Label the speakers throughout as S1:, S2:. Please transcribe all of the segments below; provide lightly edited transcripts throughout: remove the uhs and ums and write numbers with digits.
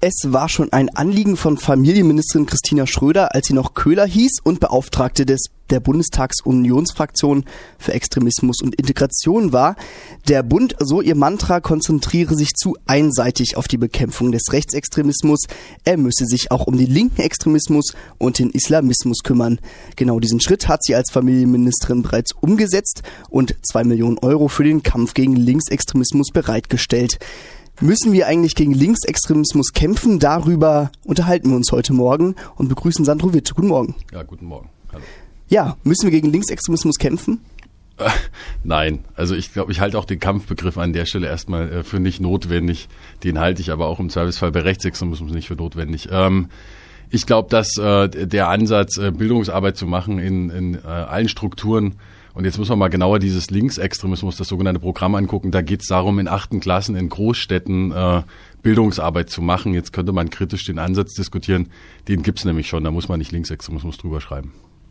S1: Es war schon ein Anliegen von Familienministerin Christina Schröder, als sie noch Köhler hieß und Beauftragte der Bundestagsunionsfraktion für Extremismus und Integration war. Der Bund, so ihr Mantra, konzentriere sich zu einseitig auf die Bekämpfung des Rechtsextremismus. Er müsse sich auch um den linken Extremismus und den Islamismus kümmern. Genau diesen Schritt hat sie als Familienministerin bereits umgesetzt und 2 Millionen Euro für den Kampf gegen Linksextremismus bereitgestellt. Müssen wir eigentlich gegen Linksextremismus kämpfen? Darüber unterhalten wir uns heute Morgen und begrüßen Sandro Witt. Guten Morgen.
S2: Ja, guten Morgen. Hallo.
S1: Ja, müssen wir gegen Linksextremismus kämpfen?
S2: Nein, also ich glaube, ich halte auch den Kampfbegriff an der Stelle erstmal für nicht notwendig. Den halte ich aber auch im Zweifelsfall bei Rechtsextremismus nicht für notwendig. Ich glaube, dass der Ansatz, Bildungsarbeit zu machen in allen Strukturen, und jetzt müssen wir mal genauer dieses Linksextremismus, das sogenannte Programm angucken. Da geht es darum, in 8. Klassen in Großstädten Bildungsarbeit zu machen. Jetzt könnte man kritisch den Ansatz diskutieren. Den gibt's nämlich schon, da muss man nicht Linksextremismus drüber schreiben.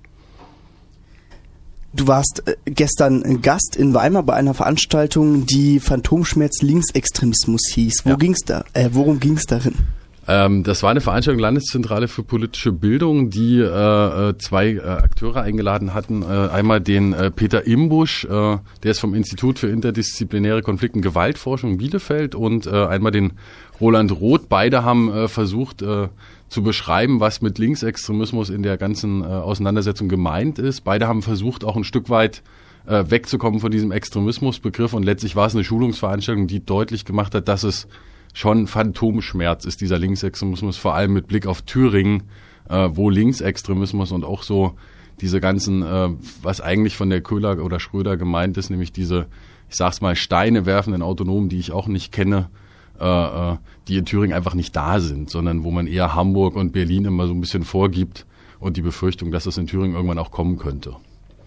S1: Du warst gestern Gast in Weimar bei einer Veranstaltung, die Phantomschmerz Linksextremismus hieß. Worum ging's darin?
S2: Das war eine Veranstaltung Landeszentrale für politische Bildung, die zwei Akteure eingeladen hatten. Einmal den Peter Imbusch, der ist vom Institut für interdisziplinäre Konflikt- und Gewaltforschung in Bielefeld, und einmal den Roland Roth. Beide haben versucht zu beschreiben, was mit Linksextremismus in der ganzen Auseinandersetzung gemeint ist. Beide haben versucht, auch ein Stück weit wegzukommen von diesem Extremismusbegriff, und letztlich war es eine Schulungsveranstaltung, die deutlich gemacht hat, dass es schon Phantomschmerz ist, dieser Linksextremismus, vor allem mit Blick auf Thüringen, wo Linksextremismus und auch so diese ganzen, was eigentlich von der Köhler oder Schröder gemeint ist, nämlich diese, ich sag's mal, Steine werfenden Autonomen, die ich auch nicht kenne, die in Thüringen einfach nicht da sind, sondern wo man eher Hamburg und Berlin immer so ein bisschen vorgibt, und die Befürchtung, dass es in Thüringen irgendwann auch kommen könnte.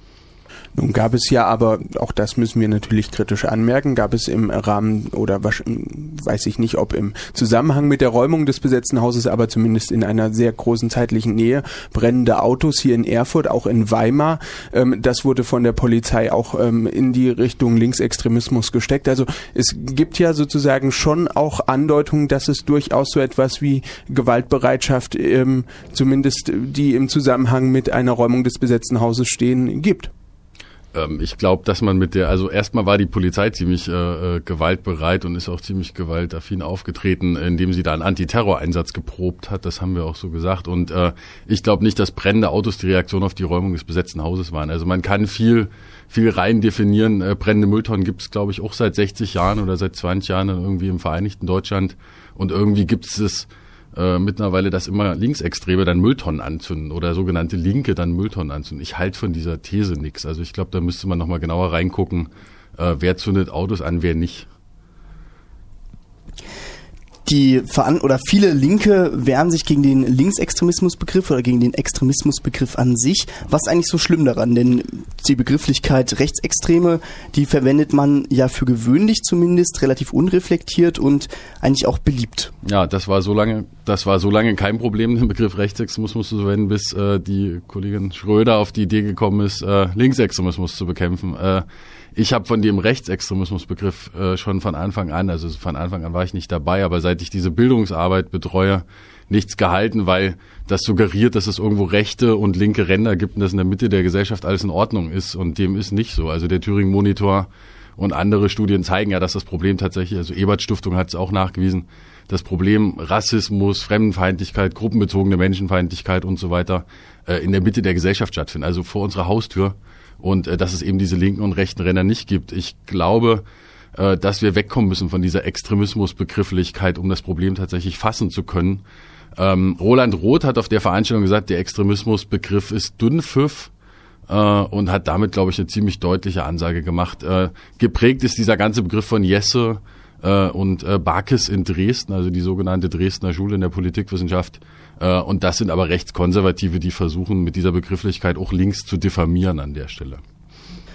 S3: Nun gab es ja aber, auch das müssen wir natürlich kritisch anmerken, gab es im Rahmen oder weiß ich nicht, ob im Zusammenhang mit der Räumung des besetzten Hauses, aber zumindest in einer sehr großen zeitlichen Nähe, brennende Autos hier in Erfurt, auch in Weimar. Das wurde von der Polizei auch in die Richtung Linksextremismus gesteckt. Also es gibt ja sozusagen schon auch Andeutungen, dass es durchaus so etwas wie Gewaltbereitschaft, zumindest die im Zusammenhang mit einer Räumung des besetzten Hauses stehen, gibt.
S2: Ich glaube, dass man also erstmal war die Polizei ziemlich gewaltbereit und ist auch ziemlich gewaltaffin aufgetreten, indem sie da einen Antiterroreinsatz geprobt hat. Das haben wir auch so gesagt. Und ich glaube nicht, dass brennende Autos die Reaktion auf die Räumung des besetzten Hauses waren. Also man kann viel rein definieren. Brennende Mülltonnen gibt es, glaube ich, auch seit 60 Jahren oder seit 20 Jahren irgendwie im vereinigten Deutschland. Und irgendwie gibt es mittlerweile, dass immer Linksextreme dann Mülltonnen anzünden oder sogenannte Linke dann Mülltonnen anzünden. Ich halte von dieser These nichts. Also ich glaube, da müsste man nochmal genauer reingucken, wer zündet Autos an, wer nicht.
S1: Viele Linke wehren sich gegen den Linksextremismusbegriff oder gegen den Extremismusbegriff an sich. Was ist eigentlich so schlimm daran? Denn die Begrifflichkeit Rechtsextreme, die verwendet man ja für gewöhnlich zumindest relativ unreflektiert und eigentlich auch beliebt.
S2: Ja, das war so lange kein Problem, den Begriff Rechtsextremismus zu verwenden, bis die Kollegin Schröder auf die Idee gekommen ist, Linksextremismus zu bekämpfen. Ich habe von dem Rechtsextremismusbegriff schon von Anfang an war ich nicht dabei, aber seit ich diese Bildungsarbeit betreue, nichts gehalten, weil das suggeriert, dass es irgendwo rechte und linke Ränder gibt und dass in der Mitte der Gesellschaft alles in Ordnung ist, und dem ist nicht so. Also der Thüringen-Monitor und andere Studien zeigen ja, dass das Problem tatsächlich, also Ebert-Stiftung hat es auch nachgewiesen, das Problem Rassismus, Fremdenfeindlichkeit, gruppenbezogene Menschenfeindlichkeit und so weiter in der Mitte der Gesellschaft stattfindet, also vor unserer Haustür. Und dass es eben diese linken und rechten Ränder nicht gibt. Ich glaube, dass wir wegkommen müssen von dieser Extremismusbegrifflichkeit, um das Problem tatsächlich fassen zu können. Roland Roth hat auf der Veranstaltung gesagt, der Extremismusbegriff ist Dünnpfiff, und hat damit, glaube ich, eine ziemlich deutliche Ansage gemacht. Geprägt ist dieser ganze Begriff von Jesse und Barkes in Dresden, also die sogenannte Dresdner Schule in der Politikwissenschaft. Und das sind aber Rechtskonservative, die versuchen, mit dieser Begrifflichkeit auch links zu diffamieren an der Stelle.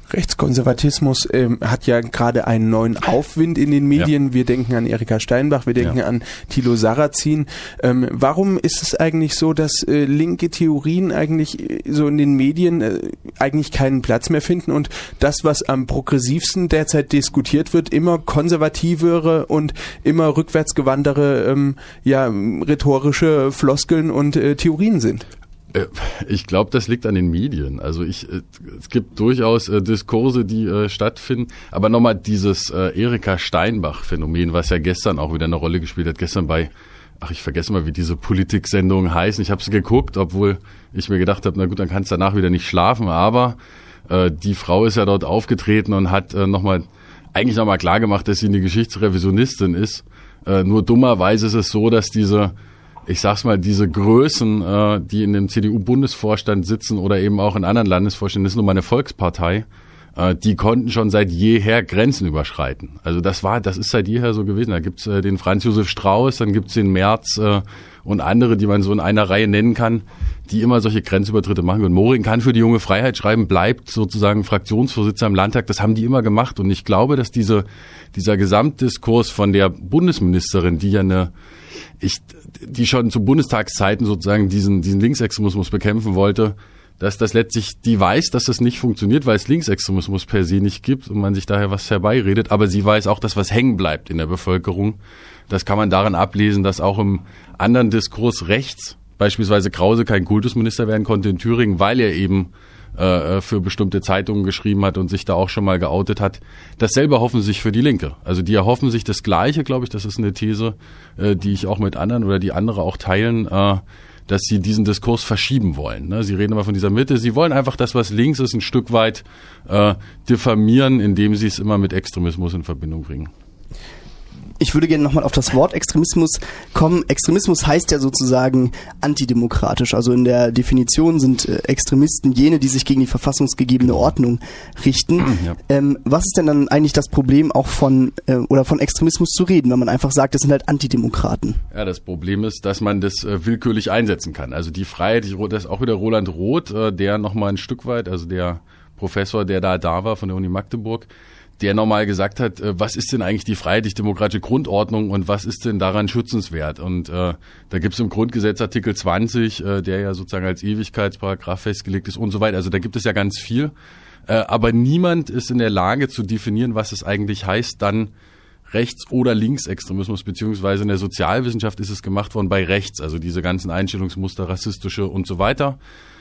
S3: Rechtskonservatismus hat ja gerade einen neuen Aufwind in den Medien. Ja. Wir denken an Erika Steinbach, wir denken an Thilo Sarrazin. Warum ist es eigentlich so, dass linke Theorien eigentlich so in den Medien eigentlich keinen Platz mehr finden und das, was am progressivsten derzeit diskutiert wird, immer konservativere und immer rückwärtsgewandtere rhetorische Floskeln und Theorien sind?
S2: Ich glaube, das liegt an den Medien. Also es gibt durchaus Diskurse, die stattfinden. Aber nochmal dieses Erika Steinbach-Phänomen, was ja gestern auch wieder eine Rolle gespielt hat. Gestern ich vergesse mal, wie diese Politik-Sendungen heißen. Ich habe sie geguckt, obwohl ich mir gedacht habe, na gut, dann kannst du danach wieder nicht schlafen. Aber die Frau ist ja dort aufgetreten und hat nochmal klar gemacht, dass sie eine Geschichtsrevisionistin ist. Nur dummerweise ist es so, dass diese Größen, die in dem CDU-Bundesvorstand sitzen oder eben auch in anderen Landesvorständen, das ist nun mal eine Volkspartei, die konnten schon seit jeher Grenzen überschreiten. Also das ist seit jeher so gewesen. Da gibt's den Franz Josef Strauß, dann gibt's den Merz und andere, die man so in einer Reihe nennen kann, die immer solche Grenzübertritte machen. Und Moring kann für die Junge Freiheit schreiben, bleibt sozusagen Fraktionsvorsitzender im Landtag. Das haben die immer gemacht. Und ich glaube, dass dieser Gesamtdiskurs von der Bundesministerin, die schon zu Bundestagszeiten sozusagen diesen Linksextremismus bekämpfen wollte, dass das letztlich, die weiß, dass das nicht funktioniert, weil es Linksextremismus per se nicht gibt und man sich daher was herbeiredet, aber sie weiß auch, dass was hängen bleibt in der Bevölkerung. Das kann man daran ablesen, dass auch im anderen Diskurs rechts, beispielsweise Krause, kein Kultusminister werden konnte in Thüringen, weil er eben für bestimmte Zeitungen geschrieben hat und sich da auch schon mal geoutet hat. Dasselbe hoffen sie sich für die Linke. Also die erhoffen sich das Gleiche, glaube ich, das ist eine These, die ich auch mit anderen oder die andere auch teilen, dass sie diesen Diskurs verschieben wollen. Sie reden immer von dieser Mitte. Sie wollen einfach das, was links ist, ein Stück weit diffamieren, indem sie es immer mit Extremismus in Verbindung bringen.
S1: Ich würde gerne nochmal auf das Wort Extremismus kommen. Extremismus heißt ja sozusagen antidemokratisch. Also in der Definition sind Extremisten jene, die sich gegen die verfassungsgegebene Ordnung richten. Ja. Was ist denn dann eigentlich das Problem auch von Extremismus zu reden, wenn man einfach sagt, das sind halt Antidemokraten?
S2: Ja, das Problem ist, dass man das willkürlich einsetzen kann. Also die Freiheit, das ist auch wieder Roland Roth, der nochmal ein Stück weit, also der Professor, der da war von der Uni Magdeburg, der nochmal gesagt hat, was ist denn eigentlich die freiheitlich-demokratische Grundordnung und was ist denn daran schützenswert? Und da gibt es im Grundgesetz Artikel 20, der ja sozusagen als Ewigkeitsparagraph festgelegt ist und so weiter. Also da gibt es ja ganz viel. Aber niemand ist in der Lage zu definieren, was es eigentlich heißt, dann Rechts- oder Linksextremismus, beziehungsweise in der Sozialwissenschaft ist es gemacht worden bei rechts, also diese ganzen Einstellungsmuster, rassistische und so weiter.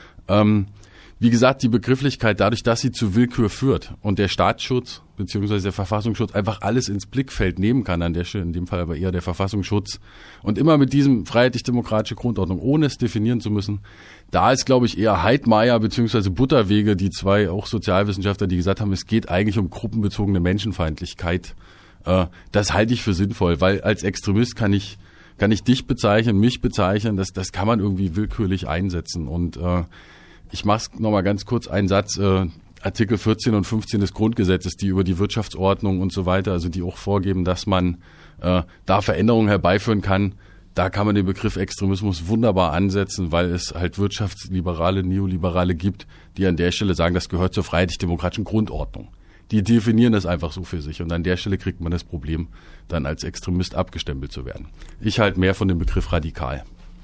S2: Wie gesagt, die Begrifflichkeit, dadurch, dass sie zu Willkür führt und der Staatsschutz bzw. der Verfassungsschutz einfach alles ins Blickfeld nehmen kann, an der Stelle in dem Fall aber eher der Verfassungsschutz und immer mit diesem freiheitlich-demokratische Grundordnung, ohne es definieren zu müssen, da ist, glaube ich, eher Heidmeier bzw. Butterwege, die zwei auch Sozialwissenschaftler, die gesagt haben, es geht eigentlich um gruppenbezogene Menschenfeindlichkeit. Das halte ich für sinnvoll, weil als Extremist kann ich dich bezeichnen, mich bezeichnen, das kann man irgendwie willkürlich einsetzen und ich mache es nochmal ganz kurz, einen Satz, Artikel 14 und 15 des Grundgesetzes, die über die Wirtschaftsordnung und so weiter, also die auch vorgeben, dass man da Veränderungen herbeiführen kann. Da kann man den Begriff Extremismus wunderbar ansetzen, weil es halt Wirtschaftsliberale, Neoliberale gibt, die an der Stelle sagen, das gehört zur freiheitlich-demokratischen Grundordnung. Die definieren das einfach so für sich und an der Stelle kriegt man das Problem, dann als Extremist abgestempelt zu werden. Ich halte mehr von dem Begriff radikal.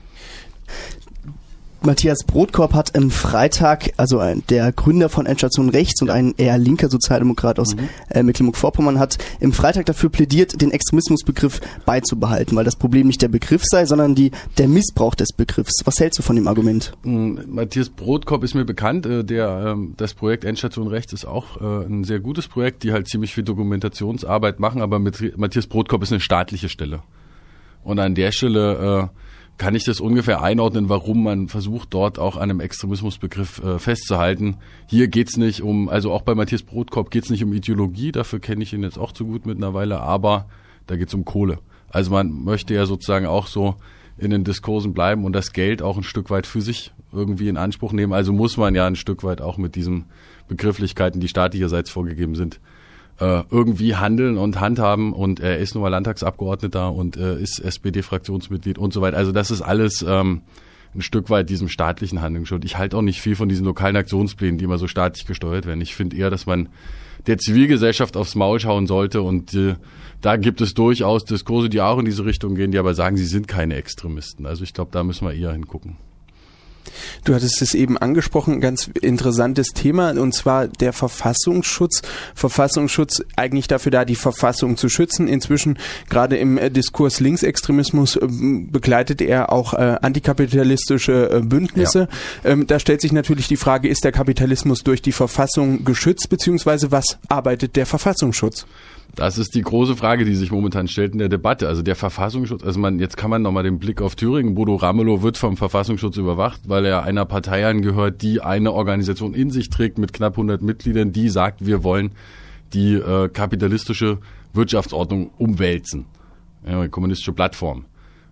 S1: Matthias Brodkorb hat am Freitag, also der Gründer von Endstation Rechts und ein eher linker Sozialdemokrat aus Mecklenburg-Vorpommern, hat im Freitag dafür plädiert, den Extremismusbegriff beizubehalten, weil das Problem nicht der Begriff sei, sondern der Missbrauch des Begriffs. Was hältst du von dem Argument?
S2: Matthias Brodkorb ist mir bekannt. Das Projekt Endstation Rechts ist auch ein sehr gutes Projekt, die halt ziemlich viel Dokumentationsarbeit machen, aber Matthias Brodkorb ist eine staatliche Stelle. Und an der Stelle kann ich das ungefähr einordnen, warum man versucht, dort auch an einem Extremismusbegriff festzuhalten. Hier geht's nicht also auch bei Matthias Brodkorb geht's nicht um Ideologie, dafür kenne ich ihn jetzt auch zu gut mittlerweile, aber da geht's um Kohle. Also man möchte ja sozusagen auch so in den Diskursen bleiben und das Geld auch ein Stück weit für sich irgendwie in Anspruch nehmen. Also muss man ja ein Stück weit auch mit diesen Begrifflichkeiten, die staatlicherseits vorgegeben sind, irgendwie handeln und handhaben und er ist nun mal Landtagsabgeordneter und ist SPD-Fraktionsmitglied und so weiter. Also das ist alles ein Stück weit diesem staatlichen Handeln schuld. Ich halte auch nicht viel von diesen lokalen Aktionsplänen, die immer so staatlich gesteuert werden. Ich finde eher, dass man der Zivilgesellschaft aufs Maul schauen sollte und da gibt es durchaus Diskurse, die auch in diese Richtung gehen, die aber sagen, sie sind keine Extremisten. Also ich glaube, da müssen wir eher hingucken.
S3: Du hattest es eben angesprochen, ein ganz interessantes Thema, und zwar der Verfassungsschutz. Verfassungsschutz eigentlich dafür da, die Verfassung zu schützen. Inzwischen, gerade im Diskurs Linksextremismus, begleitet er auch antikapitalistische Bündnisse. Ja. Da stellt sich natürlich die Frage, ist der Kapitalismus durch die Verfassung geschützt, beziehungsweise was arbeitet der Verfassungsschutz?
S2: Das ist die große Frage, die sich momentan stellt in der Debatte. Also der Verfassungsschutz, jetzt kann man nochmal den Blick auf Thüringen. Bodo Ramelow wird vom Verfassungsschutz überwacht, weil er einer Partei angehört, die eine Organisation in sich trägt mit knapp 100 Mitgliedern, die sagt, wir wollen die kapitalistische Wirtschaftsordnung umwälzen. Ja, kommunistische Plattform.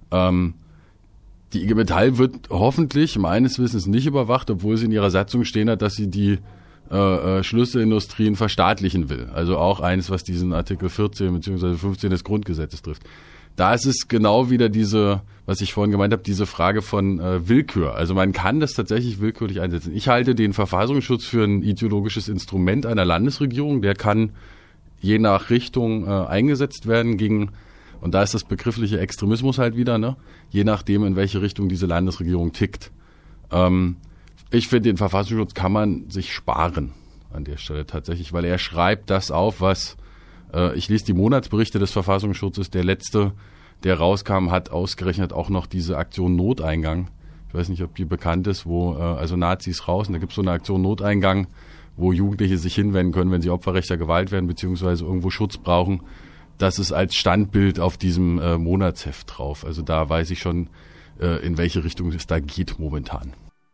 S2: Die IG Metall wird hoffentlich meines Wissens nicht überwacht, obwohl sie in ihrer Satzung stehen hat, dass sie die Schlüsselindustrien verstaatlichen will. Also auch eines, was diesen Artikel 14 bzw. 15 des Grundgesetzes trifft. Da ist es genau wieder diese, was ich vorhin gemeint habe, diese Frage von Willkür. Also man kann das tatsächlich willkürlich einsetzen. Ich halte den Verfassungsschutz für ein ideologisches Instrument einer Landesregierung. Der kann je nach Richtung eingesetzt werden gegen, und da ist das begriffliche Extremismus halt wieder, ne? Je nachdem, in welche Richtung diese Landesregierung tickt. Ich finde, den Verfassungsschutz kann man sich sparen an der Stelle tatsächlich, weil er schreibt das auf, was, ich lese die Monatsberichte des Verfassungsschutzes, der letzte, der rauskam, hat ausgerechnet auch noch diese Aktion Noteingang. Ich weiß nicht, ob die bekannt ist, wo also Nazis raus, und da gibt es so eine Aktion Noteingang, wo Jugendliche sich hinwenden können, wenn sie Opfer rechter Gewalt werden, beziehungsweise irgendwo Schutz brauchen. Das ist als Standbild auf diesem Monatsheft drauf. Also da weiß ich schon, in welche Richtung es da geht momentan.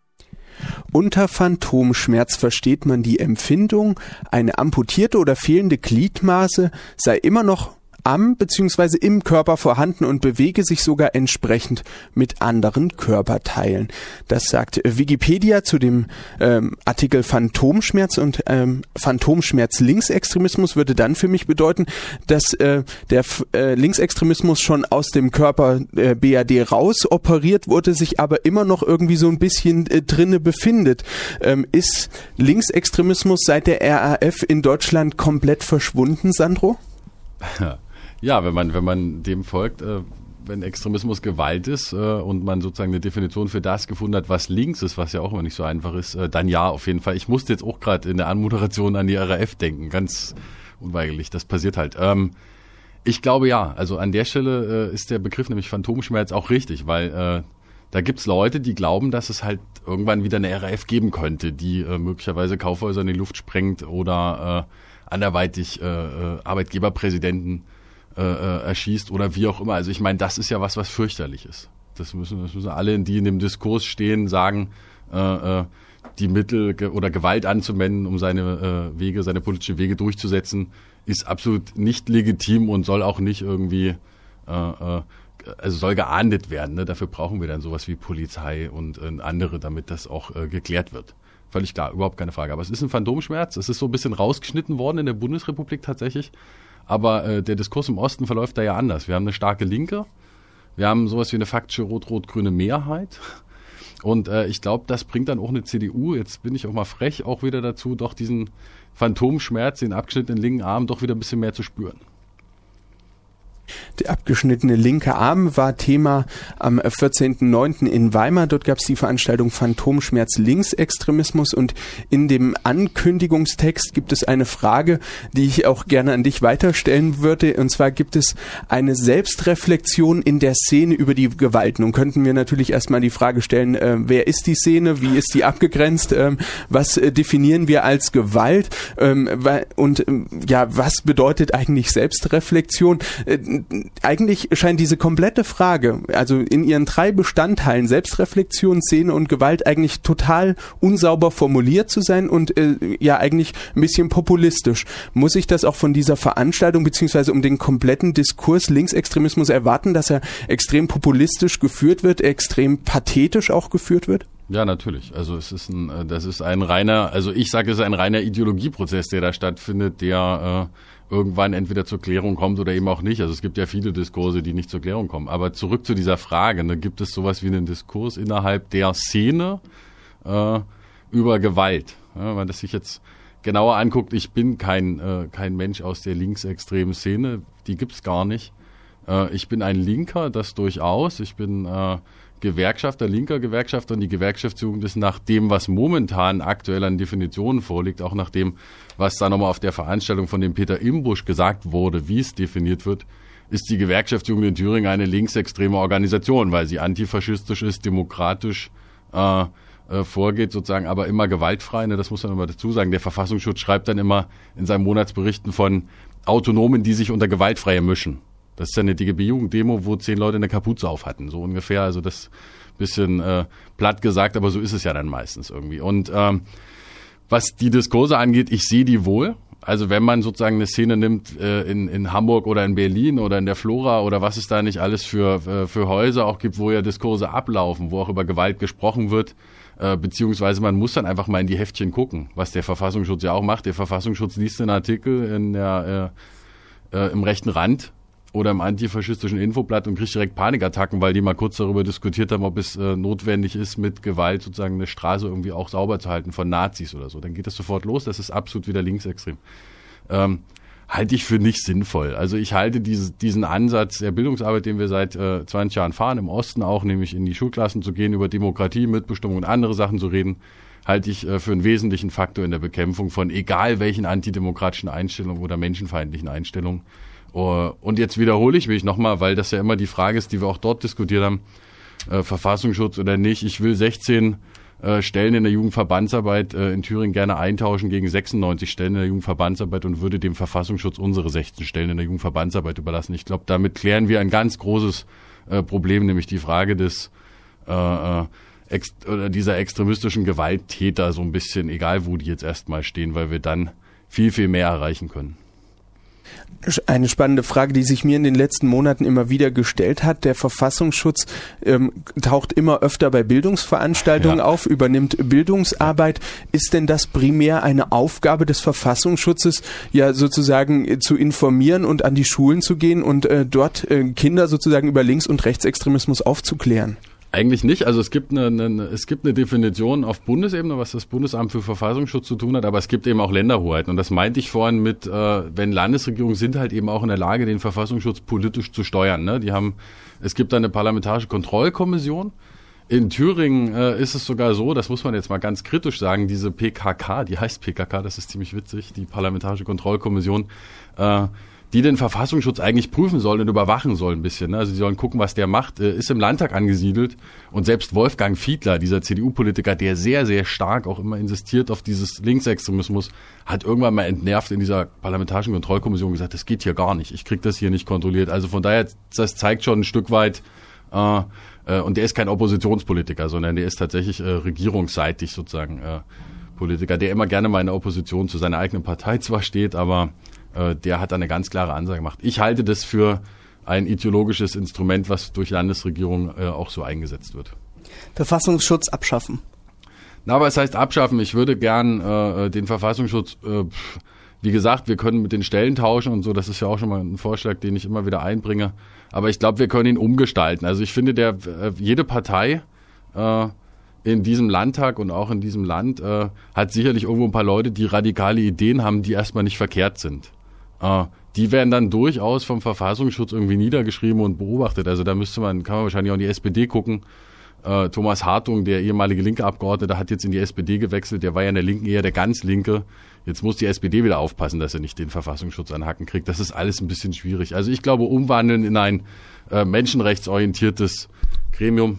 S3: Unter Phantomschmerz versteht man die Empfindung, eine amputierte oder fehlende Gliedmaße sei immer noch am bzw. im Körper vorhanden und bewege sich sogar entsprechend mit anderen Körperteilen. Das sagt Wikipedia zu dem Artikel Phantomschmerz, und Phantomschmerz Linksextremismus würde dann für mich bedeuten, dass der Linksextremismus schon aus dem Körper BRD raus operiert wurde, sich aber immer noch irgendwie so ein bisschen drinne befindet. Ist Linksextremismus seit der RAF in Deutschland komplett verschwunden, Sandro?
S2: Ja, wenn man dem folgt, wenn Extremismus Gewalt ist und man sozusagen eine Definition für das gefunden hat, was links ist, was ja auch immer nicht so einfach ist, dann ja, auf jeden Fall. Ich musste jetzt auch gerade in der Anmoderation an die RAF denken, ganz unweigerlich, das passiert halt. Ich glaube ja, also an der Stelle ist der Begriff nämlich Phantomschmerz auch richtig, weil da gibt's Leute, die glauben, dass es halt irgendwann wieder eine RAF geben könnte, die möglicherweise Kaufhäuser in die Luft sprengt oder anderweitig Arbeitgeberpräsidenten erschießt oder wie auch immer. Also ich meine, das ist ja was fürchterlich ist. Das müssen alle, die in dem Diskurs stehen, sagen, die Mittel oder Gewalt anzuwenden, um seine politische Wege durchzusetzen, ist absolut nicht legitim und soll auch nicht irgendwie, also soll geahndet werden. Ne? Dafür brauchen wir dann sowas wie Polizei und andere, damit das auch geklärt wird. Völlig klar, überhaupt keine Frage. Aber es ist ein Phantomschmerz. Es ist so ein bisschen rausgeschnitten worden in der Bundesrepublik tatsächlich. Aber der Diskurs im Osten verläuft da ja anders. Wir haben eine starke Linke. Wir haben sowas wie eine faktische rot-rot-grüne Mehrheit. Und ich glaube, das bringt dann auch eine CDU, jetzt bin ich auch mal frech, auch wieder dazu, doch diesen Phantomschmerz, den abgeschnittenen linken Arm, doch wieder ein bisschen mehr zu spüren.
S3: Der abgeschnittene linke Arm war Thema am 14.09. in Weimar. Dort gab es die Veranstaltung Phantomschmerz Linksextremismus, und in dem Ankündigungstext gibt es eine Frage, die ich auch gerne an dich weiterstellen würde. Und zwar gibt es eine Selbstreflexion in der Szene über die Gewalt. Nun könnten wir natürlich erstmal die Frage stellen, wer ist die Szene, wie ist die abgegrenzt, was definieren wir als Gewalt und was bedeutet eigentlich Selbstreflexion? Eigentlich scheint diese komplette Frage, also in ihren 3 Bestandteilen Selbstreflexion, Szene und Gewalt, eigentlich total unsauber formuliert zu sein und eigentlich ein bisschen populistisch. Muss ich das auch von dieser Veranstaltung beziehungsweise um den kompletten Diskurs Linksextremismus erwarten, dass er extrem populistisch geführt wird, extrem pathetisch auch geführt wird?
S2: Ja, natürlich. Also es ist das ist ein reiner, also ich sage, es ist ein reiner Ideologieprozess, der da stattfindet, der irgendwann entweder zur Klärung kommt oder eben auch nicht. Also es gibt ja viele Diskurse, die nicht zur Klärung kommen. Aber zurück zu dieser Frage, ne, gibt es sowas wie einen Diskurs innerhalb der Szene über Gewalt? Ja, wenn man das sich jetzt genauer anguckt, ich bin kein Mensch aus der linksextremen Szene, die gibt's gar nicht. Ich bin ein Linker, das durchaus. Ich bin Gewerkschafter, linker Gewerkschafter, und die Gewerkschaftsjugend ist nach dem, was momentan aktuell an Definitionen vorliegt, auch nach dem, was da nochmal auf der Veranstaltung von dem Peter Imbusch gesagt wurde, wie es definiert wird, ist die Gewerkschaftsjugend in Thüringen eine linksextreme Organisation, weil sie antifaschistisch ist, demokratisch vorgeht sozusagen, aber immer gewaltfrei. Ne, das muss man immer dazu sagen. Der Verfassungsschutz schreibt dann immer in seinen Monatsberichten von Autonomen, die sich unter Gewaltfreie mischen. Das ist ja eine DGB-Jugenddemo, wo 10 Leute eine Kapuze auf hatten, so ungefähr. Also das bisschen platt gesagt, aber so ist es ja dann meistens irgendwie. Und was die Diskurse angeht, ich sehe die wohl. Also wenn man sozusagen eine Szene nimmt in Hamburg oder in Berlin oder in der Flora oder was es da nicht alles für Häuser auch gibt, wo ja Diskurse ablaufen, wo auch über Gewalt gesprochen wird, beziehungsweise man muss dann einfach mal in die Heftchen gucken, was der Verfassungsschutz ja auch macht. Der Verfassungsschutz liest einen Artikel im rechten Rand oder im antifaschistischen Infoblatt und kriegt direkt Panikattacken, weil die mal kurz darüber diskutiert haben, ob es notwendig ist, mit Gewalt sozusagen eine Straße irgendwie auch sauber zu halten von Nazis oder so. Dann geht das sofort los, das ist absolut wieder linksextrem. Halte ich für nicht sinnvoll. Also ich halte diesen Ansatz der Bildungsarbeit, den wir seit 20 Jahren fahren, im Osten auch, nämlich in die Schulklassen zu gehen, über Demokratie, Mitbestimmung und andere Sachen zu reden, halte ich für einen wesentlichen Faktor in der Bekämpfung von egal welchen antidemokratischen Einstellungen oder menschenfeindlichen Einstellungen. Und jetzt wiederhole ich mich nochmal, weil das ja immer die Frage ist, die wir auch dort diskutiert haben, Verfassungsschutz oder nicht. Ich will 16 Stellen in der Jugendverbandsarbeit in Thüringen gerne eintauschen gegen 96 Stellen in der Jugendverbandsarbeit und würde dem Verfassungsschutz unsere 16 Stellen in der Jugendverbandsarbeit überlassen. Ich glaube, damit klären wir ein ganz großes Problem, nämlich die Frage des oder dieser extremistischen Gewalttäter so ein bisschen, egal wo die jetzt erstmal stehen, weil wir dann viel, viel mehr erreichen können.
S3: Eine spannende Frage, die sich mir in den letzten Monaten immer wieder gestellt hat. Der Verfassungsschutz taucht immer öfter bei Bildungsveranstaltungen auf, übernimmt Bildungsarbeit. Ist denn das primär eine Aufgabe des Verfassungsschutzes, ja sozusagen zu informieren und an die Schulen zu gehen und dort Kinder sozusagen über Links- und Rechtsextremismus aufzuklären? Eigentlich nicht. Also es gibt eine Definition auf Bundesebene, was das Bundesamt für Verfassungsschutz zu tun hat, aber es gibt eben auch Länderhoheiten. Und das meinte ich vorhin mit, wenn Landesregierungen sind halt eben auch in der Lage, den Verfassungsschutz politisch zu steuern. Ne? Es gibt da eine parlamentarische Kontrollkommission. In Thüringen ist es sogar so, das muss man jetzt mal ganz kritisch sagen, diese PKK, die heißt PKK, das ist ziemlich witzig, die Parlamentarische Kontrollkommission, die den Verfassungsschutz eigentlich prüfen sollen und überwachen sollen ein bisschen. Ne? Also sie sollen gucken, was der macht, ist im Landtag angesiedelt. Und selbst Wolfgang Fiedler, dieser CDU-Politiker, der sehr, sehr stark auch immer insistiert auf dieses Linksextremismus, hat irgendwann mal entnervt in dieser Parlamentarischen Kontrollkommission gesagt, das geht hier gar nicht, ich krieg das hier nicht kontrolliert. Also von daher, das zeigt schon ein Stück weit, und der ist kein Oppositionspolitiker, sondern der ist tatsächlich regierungsseitig sozusagen Politiker, der immer gerne mal in der Opposition zu seiner eigenen Partei zwar steht, aber der hat eine ganz klare Ansage gemacht. Ich halte das für ein ideologisches Instrument, was durch Landesregierungen auch so eingesetzt wird.
S1: Verfassungsschutz abschaffen.
S2: Na, aber es heißt abschaffen. Ich würde gern den Verfassungsschutz, wie gesagt, wir können mit den Stellen tauschen und so. Das ist ja auch schon mal ein Vorschlag, den ich immer wieder einbringe. Aber ich glaube, wir können ihn umgestalten. Also ich finde, jede Partei in diesem Landtag und auch in diesem Land hat sicherlich irgendwo ein paar Leute, die radikale Ideen haben, die erstmal nicht verkehrt sind. Die werden dann durchaus vom Verfassungsschutz irgendwie niedergeschrieben und beobachtet. Also da kann man wahrscheinlich auch in die SPD gucken. Thomas Hartung, der ehemalige linke Abgeordnete, hat jetzt in die SPD gewechselt. Der war ja in der Linken eher der ganz Linke. Jetzt muss die SPD wieder aufpassen, dass er nicht den Verfassungsschutz an Hacken kriegt. Das ist alles ein bisschen schwierig. Also ich glaube, umwandeln in ein menschenrechtsorientiertes Gremium,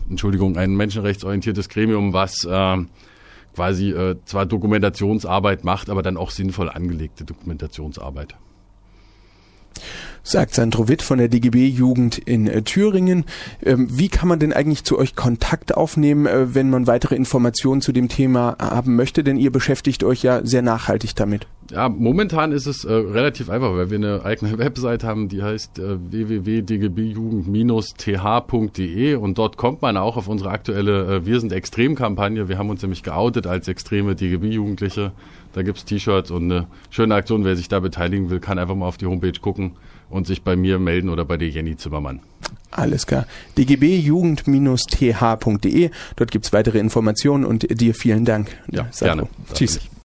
S2: was quasi zwar Dokumentationsarbeit macht, aber dann auch sinnvoll angelegte Dokumentationsarbeit. Sagt Sandro Witt von der DGB-Jugend in Thüringen. Wie kann man denn eigentlich zu euch Kontakt aufnehmen, wenn man weitere Informationen zu dem Thema haben möchte? Denn ihr beschäftigt euch ja sehr nachhaltig damit. Ja, momentan ist es relativ einfach, weil wir eine eigene Website haben, die heißt www.dgbjugend-th.de und dort kommt man auch auf unsere aktuelle Wir sind Extrem-Kampagne. Wir haben uns nämlich geoutet als extreme DGB-Jugendliche. Da gibt's T-Shirts und eine schöne Aktion. Wer sich da beteiligen will, kann einfach mal auf die Homepage gucken und sich bei mir melden oder bei der Jenny Zimmermann.
S3: Alles klar. dgbjugend-th.de. Dort gibt's weitere Informationen und dir vielen Dank.
S2: Ja, gerne.
S3: Tschüss.